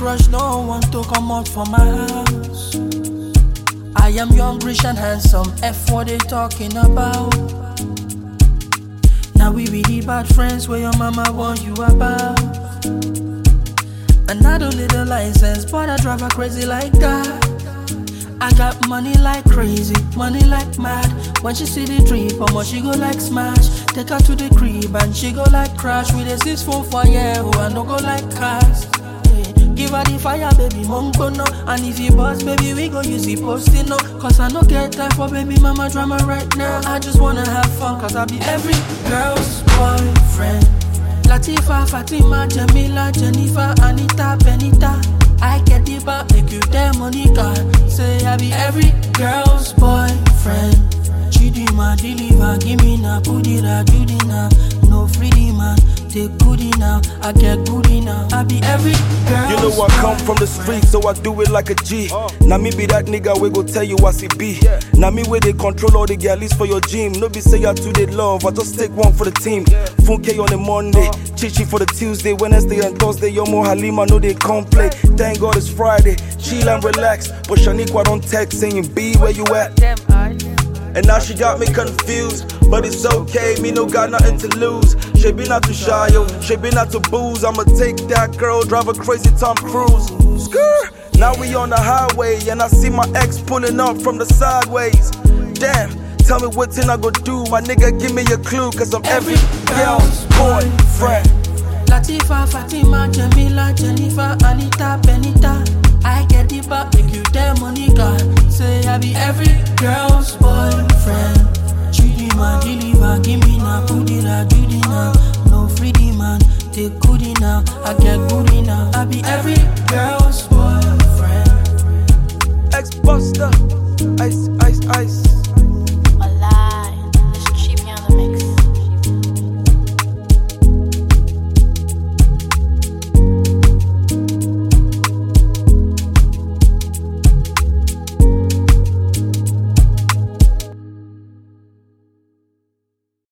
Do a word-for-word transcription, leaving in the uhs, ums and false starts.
crush, no one to come out from my house. I am young, rich and handsome, F what they talking about. Now we be the bad friends where your mama warn you about. And I don't need a license, but I drive her crazy like that. I got money like crazy, money like mad. When she see the drip, how much she go like smash. Take her to the crib and she go like crash. With a six four fire, oh, I no go like cast. Yeah. Give her the fire, baby, monko no. And if you boss, baby, we go use the posting no. Cause I no get time for baby mama drama right now. I just wanna have fun, cause I be every girl's boyfriend. Latifa, Fatima, Jamila, Jennifer, Anita, Benita. I get the back, make you them Monica. Say I be every girl's boyfriend. Chidima, deliver, give me na Kudira, Judina. No freedom, man, take goodie now. I get goodie now. I be every girl's You know I come from the streets, so I do it like a G. Now me be that nigga, we go tell you what it be. Now me where they control all the galleys for your gym. No be say I do they love, I just take one for the team. Funke on the Monday, Chichi for the Tuesday, Wednesday and Thursday. Yo mo Halima, know they complain. Thank God it's Friday, chill and relax. But Shaniqua don't text saying be where you at. And now she got me confused, but it's okay, me no got nothing to lose. She be not too shy, yo, she be not too booze. I'ma take that girl, drive her crazy Tom Cruise. Skrr. Now we on the highway, and I see my ex pulling up from the sideways. Damn, tell me what thing I go do, my nigga give me a clue. Cause I'm every girl's boyfriend. Latifa, Fatima, Jamila, Jennifer, Anita, Benita. I get the back, make you them Monica. Say I be every girl's boyfriend. Chidima, deliver, give me na Kudira, Judina. No freedom, man, take goodie now. I get goodie now. I be every girl's boyfriend. Ex-Buster.